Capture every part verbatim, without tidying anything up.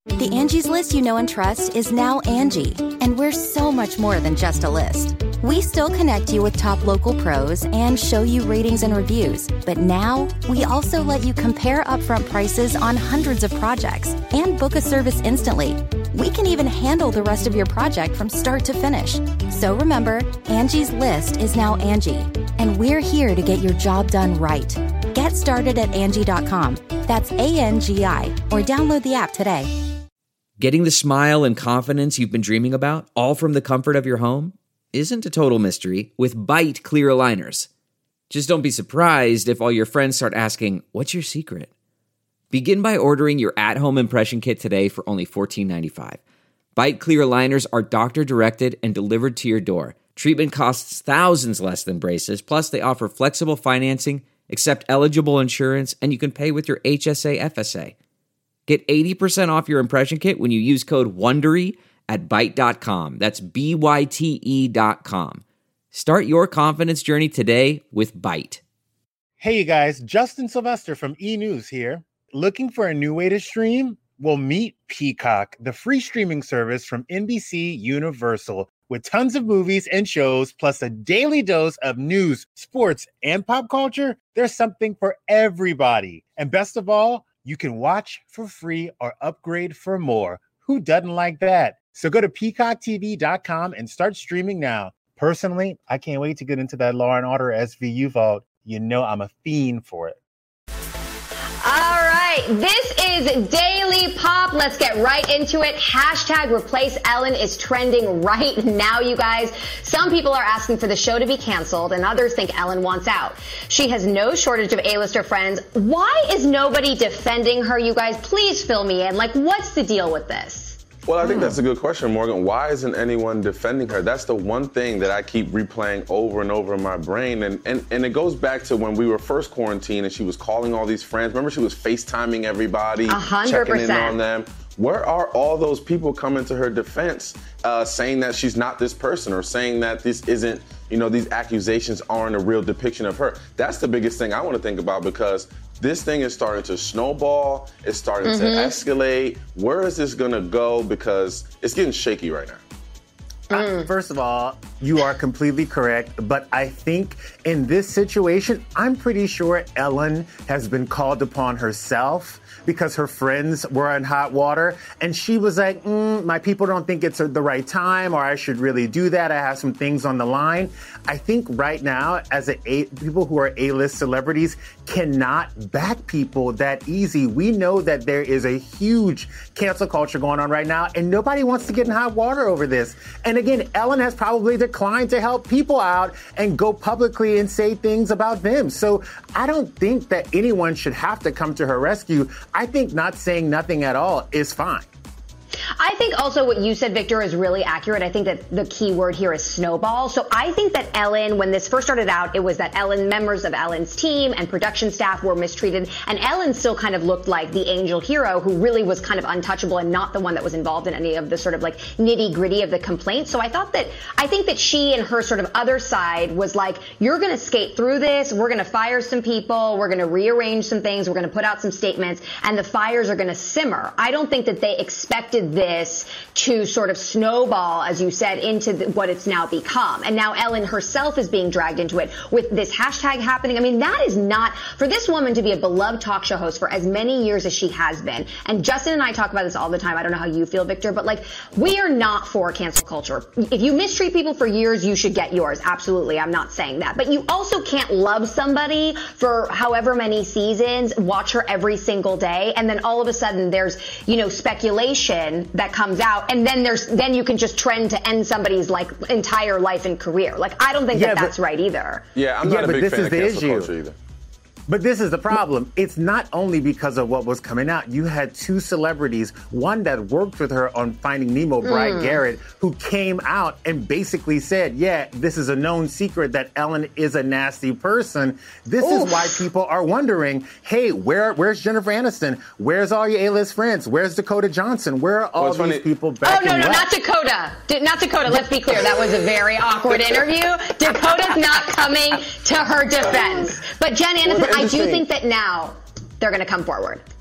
The Angie's List you know and trust is now Angie, and we're so much more than just a list. We still connect you with top local pros and show you ratings and reviews, but now we also let you compare upfront prices on hundreds of projects and book a service instantly. We can even handle the rest of your project from start to finish. So remember, Angie's List is now Angie, and we're here to get your job done right. Get started at Angie dot com. That's A N G I, or download the app today. Getting the smile and confidence you've been dreaming about, all from the comfort of your home, isn't a total mystery with Byte clear aligners. Just don't be surprised if all your friends start asking, "What's your secret?" Begin by ordering your at-home impression kit today for only fourteen ninety-five. Byte clear aligners are doctor-directed and delivered to your door. Treatment costs thousands less than braces, plus they offer flexible financing, accept eligible insurance, and you can pay with your H S A F S A. Get eighty percent off your impression kit when you use code WONDERY at byte dot com. That's B Y T E dot com. Start your confidence journey today with Byte. Hey, you guys. Justin Sylvester from E! News here. Looking for a new way to stream? Well, meet Peacock, the free streaming service from N B C Universal. With tons of movies and shows, plus a daily dose of news, sports, and pop culture, there's something for everybody. And best of all, you can watch for free or upgrade for more. Who doesn't like that? So go to peacock T V dot com and start streaming now. Personally, I can't wait to get into that Law and Order S V U vault. You know I'm a fiend for it. All right, this is Daily Pop. Let's get right into it. Hashtag replace Ellen is trending right now, you guys. Some people are asking for the show to be canceled, and others think Ellen wants out. She has no shortage of A-lister friends. Why is nobody defending her, you guys? Please fill me in. Like, what's the deal with this? Well, I think that's a good question, Morgan. Why isn't anyone defending her? That's the one thing that I keep replaying over and over in my brain. And, and, and it goes back to when we were first quarantined and she was calling all these friends. Remember, she was FaceTiming everybody, one hundred percent. checking in on them. Where are all those people coming to her defense, uh, saying that she's not this person or saying that this isn't, you know, these accusations aren't a real depiction of her? That's the biggest thing I want to think about, because this thing is starting to snowball. It's starting mm-hmm. to escalate. Where is this going to go? Because it's getting shaky right now. Mm. First of all, you are completely correct. But I think in this situation, I'm pretty sure Ellen has been called upon herself because her friends were in hot water. And she was like, mm, my people don't think it's the right time, or I should really do that. I have some things on the line. I think right now, as a, a people who are A-list celebrities cannot back people that easy. We know that there is a huge cancel culture going on right now, and nobody wants to get in hot water over this. And again, Ellen has probably declined to help people out and go publicly and say things about them. So I don't think that anyone should have to come to her rescue. I think not saying nothing at all is fine. I think also what you said, Victor, is really accurate. I think that the key word here is snowball. So I think that Ellen, when this first started out, it was that Ellen, members of Ellen's team and production staff were mistreated. And Ellen still kind of looked like the angel hero who really was kind of untouchable and not the one that was involved in any of the sort of like nitty gritty of the complaint. So I thought that, I think that she and her sort of other side was like, you're going to skate through this. We're going to fire some people. We're going to rearrange some things. We're going to put out some statements, and the fires are going to simmer. I don't think that they expected this to sort of snowball, as you said, into the, what it's now become. And now Ellen herself is being dragged into it with this hashtag happening. I mean, that is not, for this woman to be a beloved talk show host for as many years as she has been. And Justin and I talk about this all the time. I don't know how you feel, Victor, but like, we are not for cancel culture. If you mistreat people for years, you should get yours. Absolutely. I'm not saying that. But you also can't love somebody for however many seasons, watch her every single day, and then all of a sudden there's, you know, speculation that comes out, and then there's then you can just trend to end somebody's like entire life and career. Like, I don't think yeah, that that's but, right either. Yeah, I'm not yeah, a big fan of cancel issue. culture either. But this is the problem. It's not only because of what was coming out. You had two celebrities, one that worked with her on Finding Nemo, Brian mm. Garrett, who came out and basically said, yeah, this is a known secret that Ellen is a nasty person. This Oof. is why people are wondering, hey, where where's Jennifer Aniston? Where's all your A-list friends? Where's Dakota Johnson? Where are all well, these funny. people back Oh, no, no, left? not Dakota. D- not Dakota. Let's be clear. That was a very awkward interview. Dakota's not coming to her defense. But Jen Aniston, well, I do think that now they're going to come forward.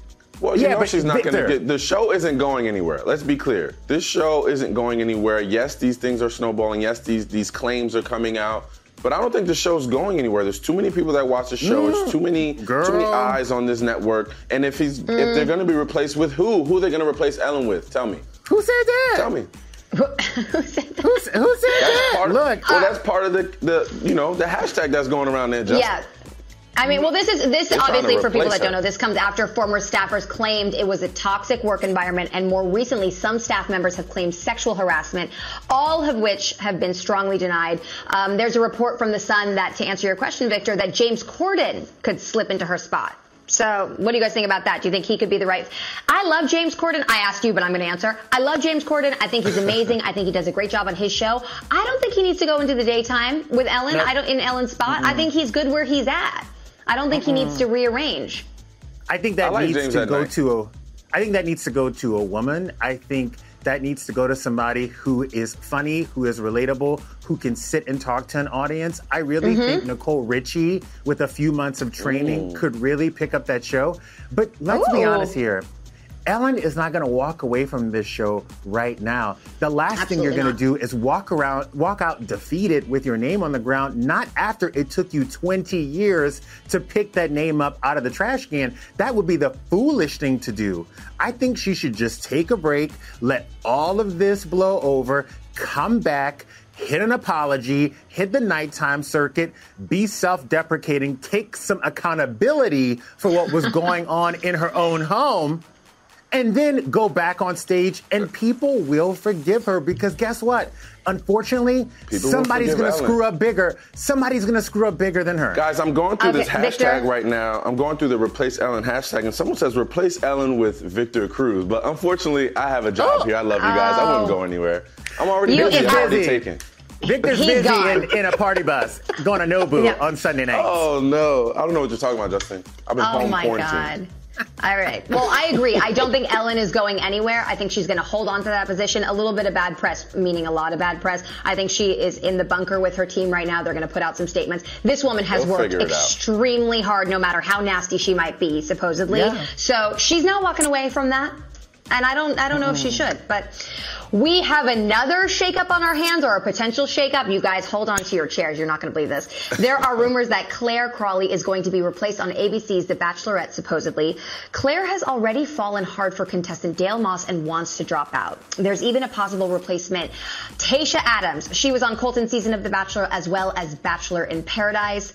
Well, you yeah, know but she's not going to Victor, get. The show isn't going anywhere. Let's be clear. This show isn't going anywhere. Yes, these things are snowballing. Yes, these these claims are coming out. But I don't think the show's going anywhere. There's too many people that watch the show. Mm, There's too many girl. too many eyes on this network. And if he's Mm. if they're going to be replaced with who? Who are they going to replace Ellen with? Tell me. Who said that? Tell me. Who said that? Who, who said That's that? part. Look, well, that's part of the the you know the hashtag that's going around there. Justin. Yeah. I mean, well, this is this They're trying to obviously for people replace that don't her. know, this comes after former staffers claimed it was a toxic work environment, and more recently, some staff members have claimed sexual harassment, all of which have been strongly denied. Um, there's a report from The Sun that, to answer your question, Victor, that James Corden could slip into her spot. So what do you guys think about that? Do you think he could be the right? I love James Corden. I asked you, but I'm going to answer. I love James Corden. I think he's amazing. I think he does a great job on his show. I don't think he needs to go into the daytime with Ellen. No. I don't in Ellen's spot. Mm-hmm. I think he's good where he's at. I don't think he needs to rearrange. I think that I like needs James to at go night. to a. I think that needs to go to a woman. I think that needs to go to somebody who is funny, who is relatable, who can sit and talk to an audience. I really Mm-hmm. think Nicole Richie, with a few months of training, Ooh. could really pick up that show. But let's be Ooh. honest here. Ellen is not going to walk away from this show right now. The last thing you're Absolutely going to not. do is walk around, walk out defeated with your name on the ground, not after it took you twenty years to pick that name up out of the trash can. That would be the foolish thing to do. I think she should just take a break, let all of this blow over, come back, hit an apology, hit the nighttime circuit, be self-deprecating, take some accountability for what was going on in her own home, and then go back on stage, and people will forgive her, because guess what? Unfortunately, People will somebody's forgive going to Ellen. screw up bigger. Somebody's going to screw up bigger than her. Guys, I'm going through Okay, this hashtag Victor? right now. I'm going through the replace Ellen hashtag, and someone says replace Ellen with Victor Cruz. But unfortunately, I have a job Oh. here. I love you guys. I wouldn't Oh. go anywhere. I'm already You- busy. if I'm I- already taken. Victor's He's busy gone. in, in a party bus going to Nobu Yeah. on Sunday nights. Oh, no. I don't know what you're talking about, Justin. I've been Oh home my quarantined. God. All right. Well, I agree. I don't think Ellen is going anywhere. I think she's going to hold on to that position. A little bit of bad press, meaning a lot of bad press. I think she is in the bunker with her team right now. They're going to put out some statements. This woman has They'll worked figure it out. extremely hard, no matter how nasty she might be, supposedly. Yeah. So she's not walking away from that. And I don't, I don't know if she should, but we have another shakeup on our hands, or a potential shakeup. You guys hold on to your chairs. You're not going to believe this. There are rumors that Claire Crawley is going to be replaced on A B C's The Bachelorette, supposedly. Claire has already fallen hard for contestant Dale Moss and wants to drop out. There's even a possible replacement, Tayshia Adams. She was on Colton's season of The Bachelor, as well as Bachelor in Paradise.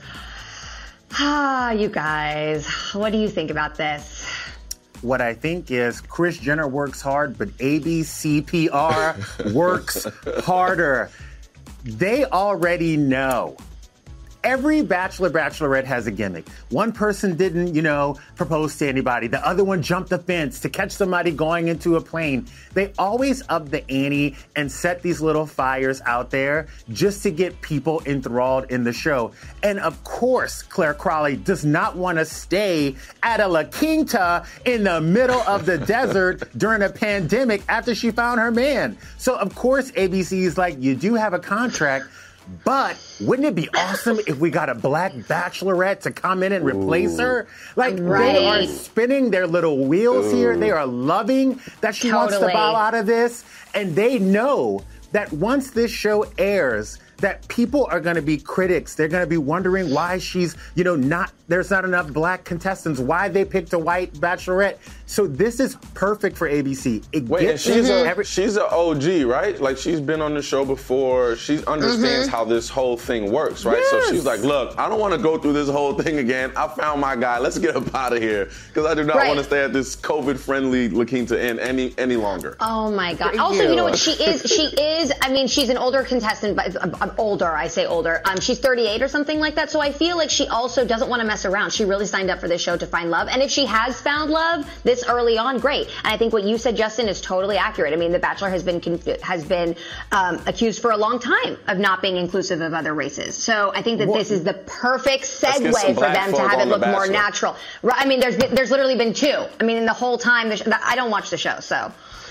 Ah, you guys, what do you think about this? What I think is Kris Jenner works hard, but A B C P R works harder. They already know. Every Bachelor, Bachelorette has a gimmick. One person didn't, you know, propose to anybody. The other one jumped the fence to catch somebody going into a plane. They always up the ante and set these little fires out there just to get people enthralled in the show. And of course, Claire Crawley does not want to stay at a La Quinta in the middle of the desert during a pandemic after she found her man. So of course, A B C is like, you do have a contract, but wouldn't it be awesome if we got a black bachelorette to come in and replace her? Like, they are Right. spinning their little wheels here. They are loving that she wants to Totally. bow out of this. And they know that once this show airs, that people are going to be critics. They're going to be wondering why she's, you know, not, there's not enough black contestants, why they picked a white bachelorette. So this is perfect for A B C. It Wait, and gets she's a every- she's an O G, right? Like, she's been on the show before. She understands how this whole thing works, right? So Yes. she's like, look, I don't want to go through this whole thing again. I found my guy. Let's get up out of here, because I do not Right. want to stay at this COVID-friendly La Quinta Inn any any longer. Oh my God. Thank Also, you. you. know what? She is, she is, I mean, she's an older contestant, but uh, uh, older, I say older. Um, she's thirty-eight or something like that. So I feel like she also doesn't want to mess around. She really signed up for this show to find love. And if she has found love this early on, great. And I think what you said, Justin, is totally accurate. I mean, The Bachelor has been, conf- has been um, accused for a long time of not being inclusive of other races. So I think that this is the perfect Let's get some segue for black them to folk have it on The look more Bachelor. natural. Right? I mean, there's been, there's literally been two. I mean, in the whole time, the sh- I don't watch the show, so.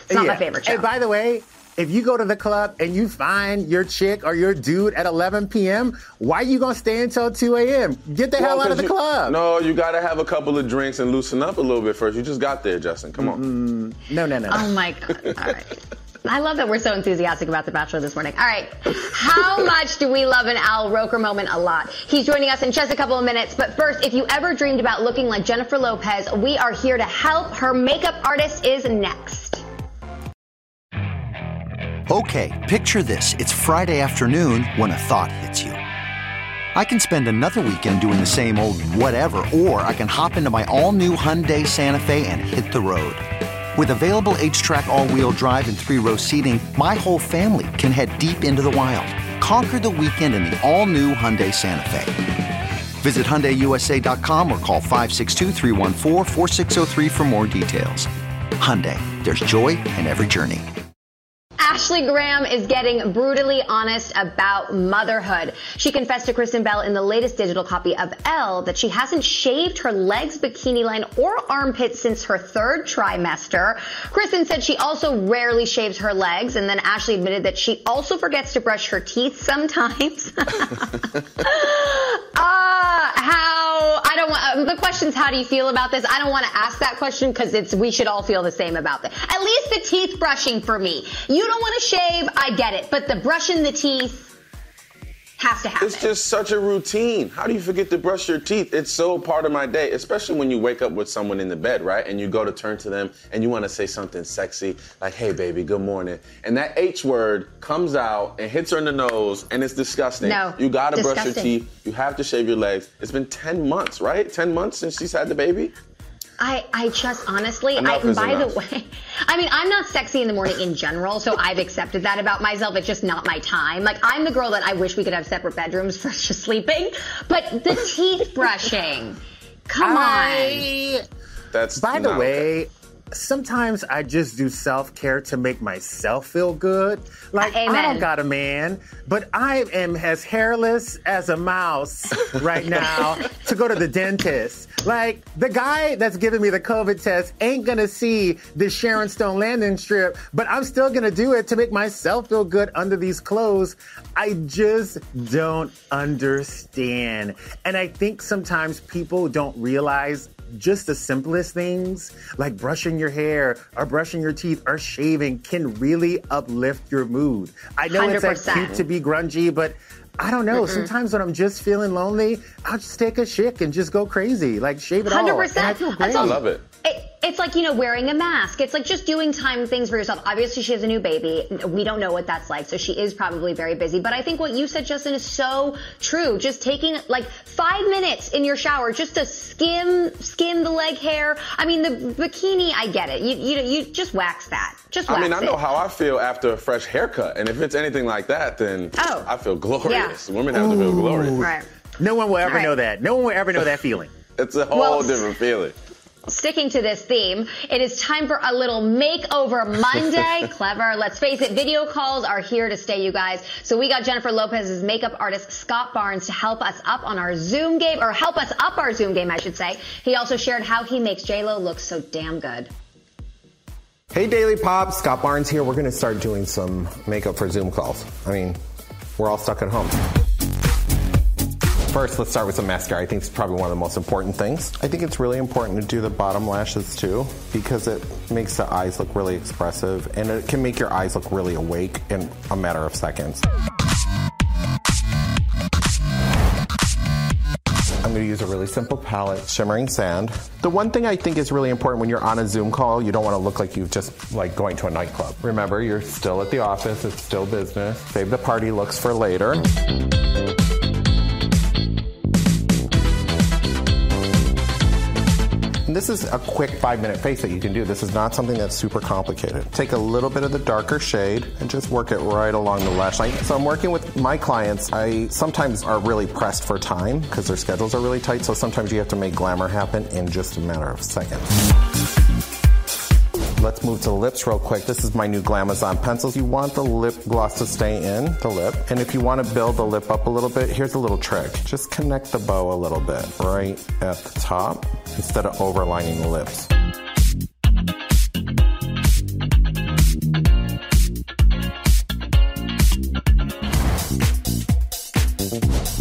It's not yeah. my favorite show. And by the way, if you go to the club and you find your chick or your dude at eleven p.m., why are you going to stay until two a.m.? Get the well, hell out of the you, club. No, you got to have a couple of drinks and loosen up a little bit first. You just got there, Justin. Come on. Mm-mm. No, no, no, no. Oh, my God. All right. I love that we're so enthusiastic about The Bachelor this morning. All right. How much do we love an Al Roker moment? A lot. He's joining us in just a couple of minutes. But first, if you ever dreamed about looking like Jennifer Lopez, we are here to help. Her makeup artist is next. Okay, picture this. It's Friday afternoon when a thought hits you. I can spend another weekend doing the same old whatever, or I can hop into my all-new Hyundai Santa Fe and hit the road. With available H-Track all-wheel drive and three-row seating, my whole family can head deep into the wild. Conquer the weekend in the all-new Hyundai Santa Fe. Visit Hyundai U S A dot com or call five six two, three one four, four six zero three for more details. Hyundai, there's joy in every journey. Ashley Graham is getting brutally honest about motherhood. She confessed to Kristen Bell in the latest digital copy of Elle that she hasn't shaved her legs, bikini line, or armpits since her third trimester. Kristen said she also rarely shaves her legs, and then Ashley admitted that she also forgets to brush her teeth sometimes. Ah, uh, how, I don't want, the question's how do you feel about this? I don't want to ask that question because it's, we should all feel the same about this. At least the teeth brushing for me. You don't want to shave, I get it, but the brushing the teeth has to happen. It's just such a routine. How do you forget to brush your teeth? It's so part of my day, especially when you wake up with someone in the bed, right? And you go to turn to them and you want to say something sexy, like, hey, baby, good morning. And that H word comes out and hits her in the nose, and it's disgusting. No, you got to brush your disgusting. teeth. You have to shave your legs. It's been ten months, right? ten months since she's had the baby? I, I just honestly, Enough I, is by enough. the way, I mean, I'm not sexy in the morning in general, so I've accepted that about myself. It's just not my time. Like, I'm the girl that I wish we could have separate bedrooms for just sleeping, but the teeth brushing, come I, on. That's By the not way, okay. sometimes I just do self-care to make myself feel good. Like, Amen. I don't got a man, but I am as hairless as a mouse right now to go to the dentist. Like, the guy that's giving me the COVID test ain't gonna see the Sharon Stone landing strip, but I'm still gonna do it to make myself feel good under these clothes. I just don't understand. And I think sometimes people don't realize just the simplest things, like brushing your hair or brushing your teeth or shaving, can really uplift your mood. I know one hundred it's like percent. cute to be grungy, but I don't know. Mm-mm. Sometimes when I'm just feeling lonely, I'll just take a shit and just go crazy, like shave it one hundred all. percent. And I feel great. I love it. It, it's like, you know, wearing a mask. It's like just doing time things for yourself. Obviously, she has a new baby. We don't know what that's like, so she is probably very busy. But I think what you said, Justin, is so true. Just taking like five minutes in your shower just to skim skim the leg hair. I mean, the bikini, I get it. You you you just wax that. Just wax I mean, I know it. how I feel after a fresh haircut, and if it's anything like that, then Oh. I feel glorious. Yeah. Women have to feel glorious. Right. No one will ever Right. know that. No one will ever know that feeling. It's a whole Well, different feeling. Sticking to this theme, it is time for a little makeover Monday. Clever. Let's face it, video calls are here to stay, you guys. So we got Jennifer Lopez's makeup artist, Scott Barnes, to help us up on our Zoom game, or help us up our Zoom game, I should say. He also shared how he makes J-Lo look so damn good. Hey Daily Pop, Scott Barnes here. We're going to start doing some makeup for Zoom calls. I mean, we're all stuck at home. First, let's start with some mascara. I think it's probably one of the most important things. I think it's really important to do the bottom lashes too, because it makes the eyes look really expressive, and it can make your eyes look really awake in a matter of seconds. I'm going to use a really simple palette, Shimmering Sand. The one thing I think is really important when you're on a Zoom call, you don't want to look like you've just like going to a nightclub. Remember, you're still at the office, it's still business. Save the party looks for later. And this is a quick five-minute face that you can do. This is not something that's super complicated. Take a little bit of the darker shade and just work it right along the lash line. So I'm working with my clients. I sometimes are really pressed for time because their schedules are really tight, so sometimes you have to make glamour happen in just a matter of seconds. Let's move to the lips real quick. This is my new Glamazon pencils. You want the lip gloss to stay in the lip. And if you want to build the lip up a little bit, here's a little trick. Just connect the bow a little bit right at the top instead of overlining the lips.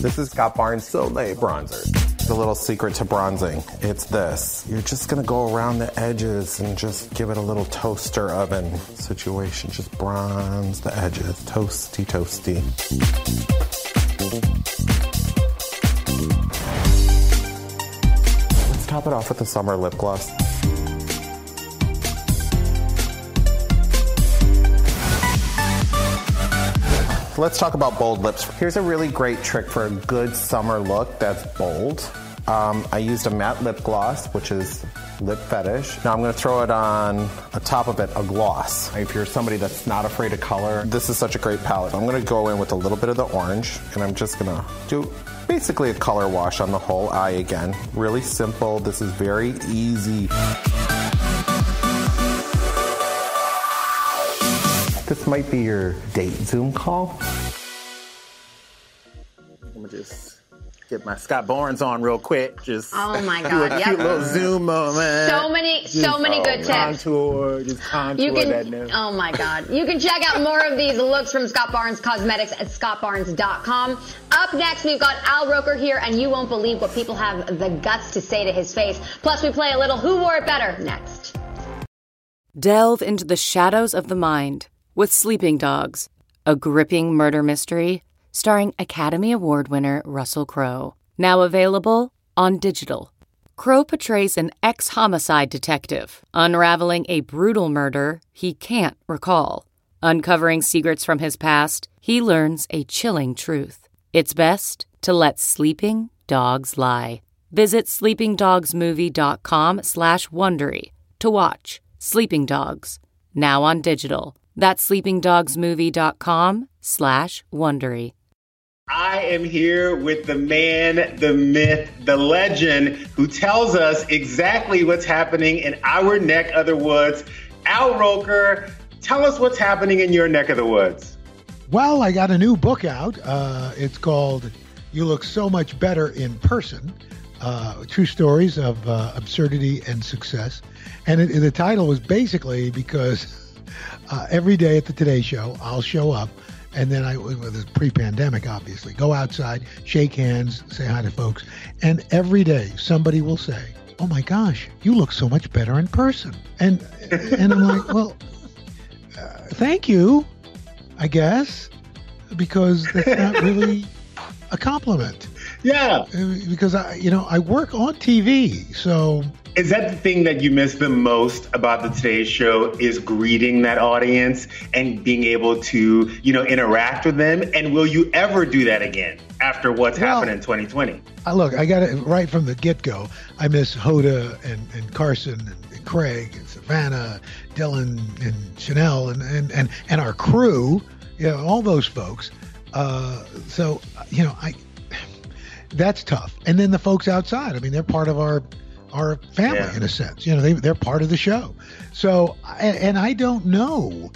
This is Scott Barnes Soleil Bronzer. The little secret to bronzing, it's this. You're just gonna go around the edges and just give it a little toaster oven situation. Just bronze the edges, toasty, toasty. Let's top it off with a summer lip gloss. Let's talk about bold lips. Here's a really great trick for a good summer look that's bold. Um, I used a matte lip gloss, which is Lip Fetish. Now I'm going to throw it on, on top of it, a gloss. If you're somebody that's not afraid of color, this is such a great palette. I'm going to go in with a little bit of the orange, and I'm just going to do basically a color wash on the whole eye again. Really simple. This is very easy. This might be your date Zoom call. I'm gonna just get my Scott Barnes on real quick. Just oh my do god, a yep. cute little Zoom moment. So many, just, so many oh, good tips. Contour, just contour you can, that nose. Oh my god, you can check out more of these looks from Scott Barnes Cosmetics at scott barnes dot com. Up next, we've got Al Roker here, and you won't believe what people have the guts to say to his face. Plus, we play a little Who Wore It Better next. Delve into the shadows of the mind with Sleeping Dogs, a gripping murder mystery starring Academy Award winner Russell Crowe. Now available on digital. Crowe portrays an ex-homicide detective unraveling a brutal murder he can't recall. Uncovering secrets from his past, he learns a chilling truth. It's best to let sleeping dogs lie. Visit sleepingdogsmovie.com slash Wondery to watch Sleeping Dogs, now on digital. That's sleepingdogsmovie.com slash Wondery. I am here with the man, the myth, the legend, who tells us exactly what's happening in our neck of the woods. Al Roker, tell us what's happening in your neck of the woods. Well, I got a new book out. Uh, it's called You Look So Much Better in Person, uh, True Stories of uh, Absurdity and Success. And it, the title was basically because Uh, every day at the Today Show, I'll show up, and then I, well, this is pre-pandemic, obviously, go outside, shake hands, say hi to folks, and every day somebody will say, "Oh my gosh, you look so much better in person," and and I'm like, well, uh, thank you, I guess, because that's not really a compliment. Yeah, because I, you know, I work on T V, so. Is that the thing that you miss the most about the Today Show is greeting that audience and being able to, you know, interact with them? And will you ever do that again after what's well, happened in twenty twenty? I look, I got it right from the get-go. I miss Hoda and, and Carson and, and Craig and Savannah, Dylan and Chanel and, and, and, and our crew, you know, all those folks. Uh, so, you know, I that's tough. And then the folks outside, I mean, they're part of our our family yeah. in a sense, you know, they, they're part of the show. So, and, and I don't know,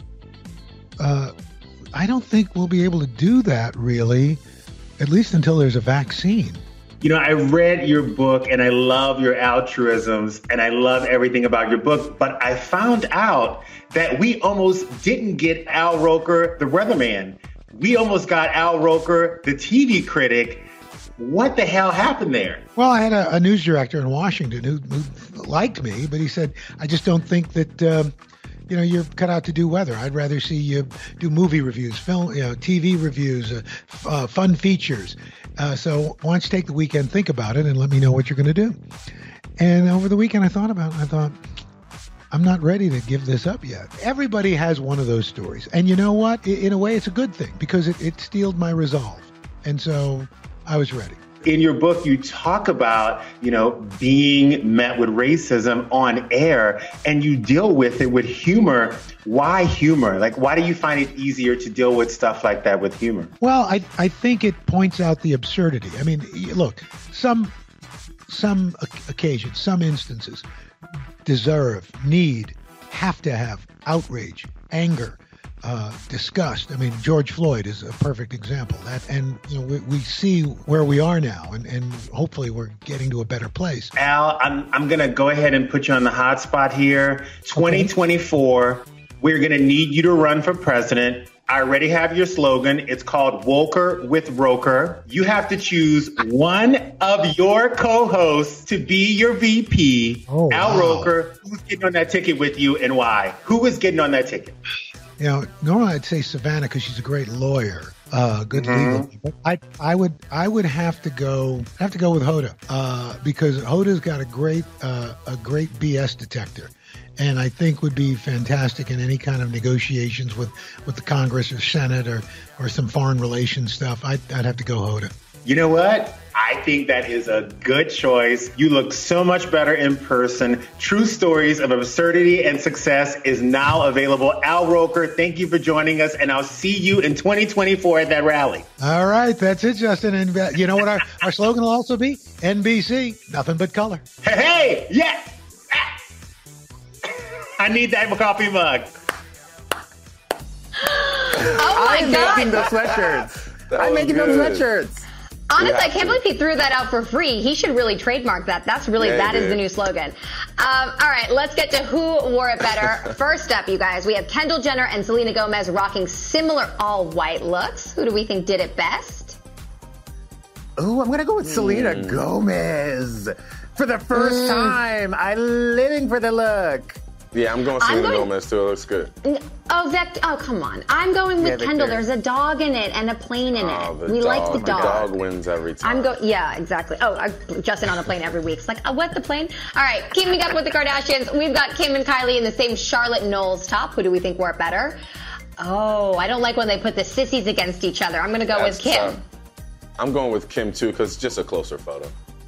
uh, I don't think we'll be able to do that really, at least until there's a vaccine. You know, I read your book and I love your altruisms and I love everything about your book, but I found out that we almost didn't get Al Roker, the weatherman. We almost got Al Roker, the T V critic. What the hell happened there? Well, I had a, a news director in Washington who, who liked me, but he said, I just don't think that, um, you know, you're cut out to do weather. I'd rather see you do movie reviews, film, you know, T V reviews, uh, f- uh, fun features. Uh, so why don't you take the weekend, think about it, and let me know what you're going to do. And over the weekend, I thought about it. I thought, I'm not ready to give this up yet. Everybody has one of those stories. And you know what? In a way, it's a good thing because it, it steeled my resolve. And so I was ready. In your book, you talk about, you know, being met with racism on air, and you deal with it with humor. Why humor? Like, why do you find it easier to deal with stuff like that with humor? Well, I I think it points out the absurdity. I mean, look, some some occasions, some instances deserve, need, have to have outrage, anger, Uh, disgust. I mean, George Floyd is a perfect example. That, and you know, we, we see where we are now, and, and hopefully we're getting to a better place. Al, I'm I'm gonna go ahead and put you on the hot spot here. twenty twenty-four, okay. We're gonna need you to run for president. I already have your slogan. It's called Woker with Roker. You have to choose one of your co-hosts to be your V P. Oh, Al wow. Roker, who's getting on that ticket with you and why? Who is getting on that ticket? You know, normally I'd say Savannah because she's a great lawyer, uh, good Mm-hmm. legal. But I, I would, I would have to go, have to go with Hoda uh, because Hoda's got a great, uh, a great B S detector, and I think would be fantastic in any kind of negotiations with, with the Congress or Senate or, or some foreign relations stuff. I'd, I'd have to go Hoda. You know what? I think that is a good choice. You look so much better in person. True Stories of Absurdity and Success is now available. Al Roker, thank you for joining us, and I'll see you in twenty twenty-four at that rally. All right, that's it, Justin. And uh, you know what our, our slogan will also be? N B C, nothing but color. Hey, hey, yeah! I need that coffee mug. Oh my I'm God. making the sweatshirts. That I'm was making good. those sweatshirts. Honestly, We I have can't to. believe he threw that out for free. He should really trademark that. That's really, Yeah, he that is did. the new slogan. Um, all right, let's get to who wore it better. First up, you guys, we have Kendall Jenner and Selena Gomez rocking similar all-white looks. Who do we think did it best? Ooh, I'm going to go with Selena Hmm. Gomez. For the first Mm. time, I'm living for the look. Yeah, I'm going I'm Selena going- Gomez too. It looks good. Oh, Vect. Oh, come on. I'm going with Yeah, Kendall. Victor. There's a dog in it and a plane in Oh, it. the We dog. like the The dog. dog wins every time. I'm go. Yeah, exactly. Oh, I, Justin on a plane every week. It's like, uh, what, the plane? All right, keeping up with the Kardashians, we've got Kim and Kylie in the same Charlotte Knowles top. Who do we think wore it better? Oh, I don't like when they put the sissies against each other. I'm going to go That's with Kim. tough. I'm going with Kim too because it's just a closer photo.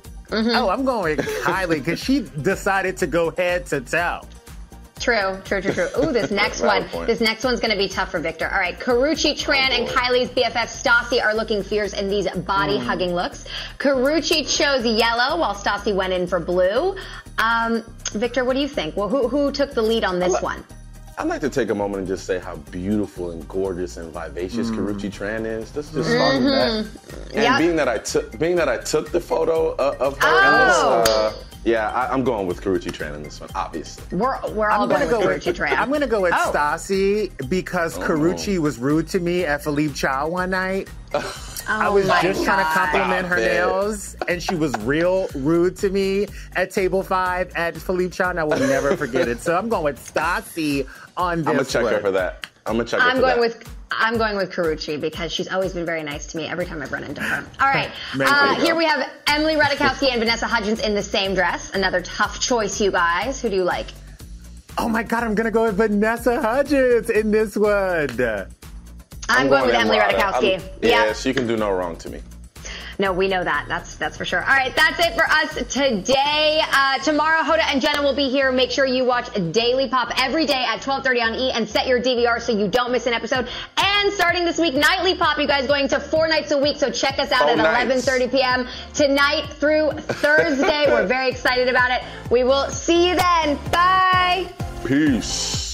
Oh, I'm going with Kylie because she decided to go head to toe. True, true, true, true. Ooh, this next Valid one. point. This next one's going to be tough for Victor. All right, Karrueche Tran Oh, and boy. Kylie's B F F Stassi are looking fierce in these body-hugging Mm. looks. Karrueche chose yellow while Stassi went in for blue. Um, Victor, what do you think? Well, who who took the lead on this one? I'd like to take a moment and just say how beautiful and gorgeous and vivacious Karrueche Tran is. Let's just start with that. And Mm-hmm. Yep. being that I took, being that I took the photo uh, of her Oh. in this, uh, yeah, I, I'm going with Karrueche Tran in this one, obviously. We're we're all I'm going gonna with go Karrueche Tran. I'm going to go with Oh. Stassi because Oh. Karrueche was rude to me at Philippe Chow one night. I Oh was my just trying to God. compliment her Stop it. nails, and she was real rude to me at table five at Philippe Chow, and I will never forget it. So I'm going with Stassi on this I'm gonna check one. her for that. I'm gonna check her I'm for going that. with I'm going with Karrueche because she's always been very nice to me every time I've run into her. All right, Maybe. uh, here we have Emily Ratajkowski and Vanessa Hudgens in the same dress. Another tough choice, you guys. Who do you like? Oh my God, I'm going to go with Vanessa Hudgens in this one. I'm, going, with Emily Rada. Ratajkowski. I'm- Yeah, she can do no wrong to me. No, we know that. That's that's for sure. All right, that's it for us today. Uh, tomorrow, Hoda and Jenna will be here. Make sure you watch Daily Pop every day at twelve thirty on E and set your D V R so you don't miss an episode. And starting this week, Nightly Pop, you guys going to four nights a week. So check us out Oh, at nice. eleven thirty p.m. tonight through Thursday. We're very excited about it. We will see you then. Bye. Peace.